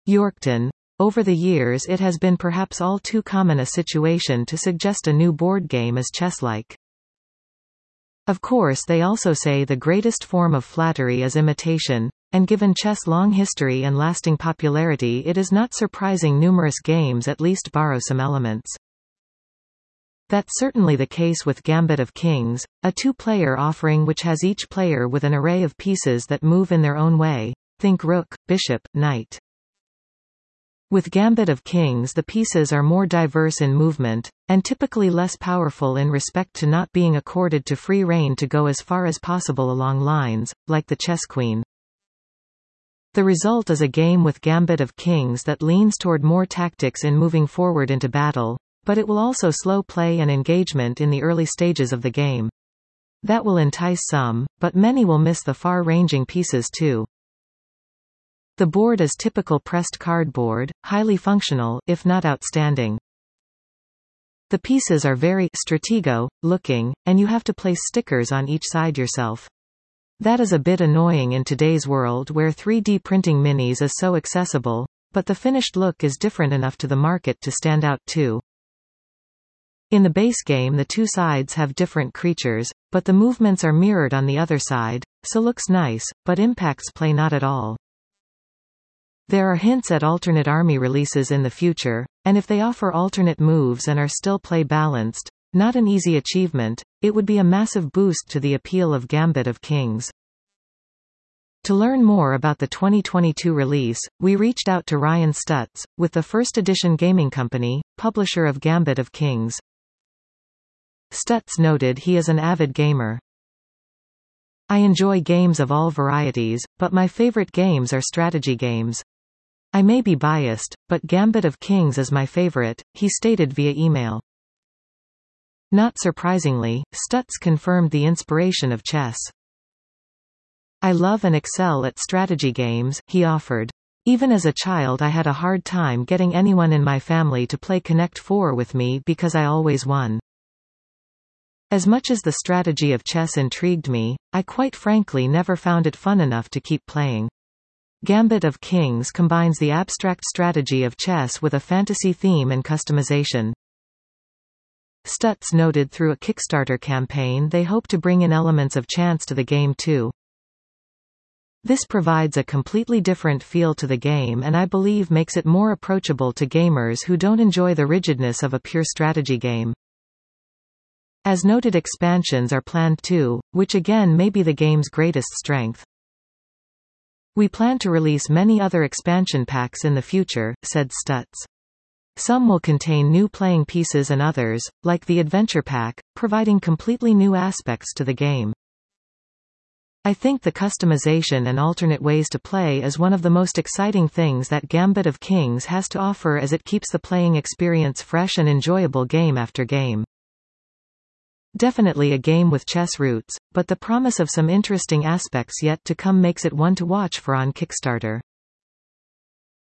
Yorkton. Over the years it has been perhaps all too common a situation to suggest a new board game as chess-like. Of course they also say the greatest form of flattery is imitation, and given chess' long history and lasting popularity, it is not surprising numerous games at least borrow some elements. That's certainly the case with Gambit of Kings, a two-player offering which has each player with an array of pieces that move in their own way. Think rook, bishop, knight. With Gambit of Kings the pieces are more diverse in movement, and typically less powerful in respect to not being accorded to free rein to go as far as possible along lines, like the chess queen. The result is a game with Gambit of Kings that leans toward more tactics in moving forward into battle, but it will also slow play and engagement in the early stages of the game. That will entice some, but many will miss the far-ranging pieces too. The board is typical pressed cardboard, highly functional, if not outstanding. The pieces are very stratego-looking, and you have to place stickers on each side yourself. That is a bit annoying in today's world where 3D printing minis is so accessible, but the finished look is different enough to the market to stand out too. In the base game the two sides have different creatures, but the movements are mirrored on the other side, so looks nice, but impacts play not at all. There are hints at alternate army releases in the future, and if they offer alternate moves and are still play balanced, not an easy achievement, it would be a massive boost to the appeal of Gambit of Kings. To learn more about the 2022 release, we reached out to Ryan Stutz, with the First Edition Gaming Company, publisher of Gambit of Kings. Stutz noted he is an avid gamer. I enjoy games of all varieties, but my favorite games are strategy games. I may be biased, but Gambit of Kings is my favorite, he stated via email. Not surprisingly, Stutz confirmed the inspiration of chess. I love and excel at strategy games, he offered. Even as a child I had a hard time getting anyone in my family to play Connect 4 with me because I always won. As much as the strategy of chess intrigued me, I quite frankly never found it fun enough to keep playing. Gambit of Kings combines the abstract strategy of chess with a fantasy theme and customization. Stutz noted through a Kickstarter campaign they hope to bring in elements of chance to the game too. This provides a completely different feel to the game and I believe makes it more approachable to gamers who don't enjoy the rigidness of a pure strategy game. As noted, expansions are planned too, which again may be the game's greatest strength. We plan to release many other expansion packs in the future, said Stutz. Some will contain new playing pieces and others, like the Adventure Pack, providing completely new aspects to the game. I think the customization and alternate ways to play is one of the most exciting things that Gambit of Kings has to offer as it keeps the playing experience fresh and enjoyable game after game. Definitely a game with chess roots, but the promise of some interesting aspects yet to come makes it one to watch for on Kickstarter.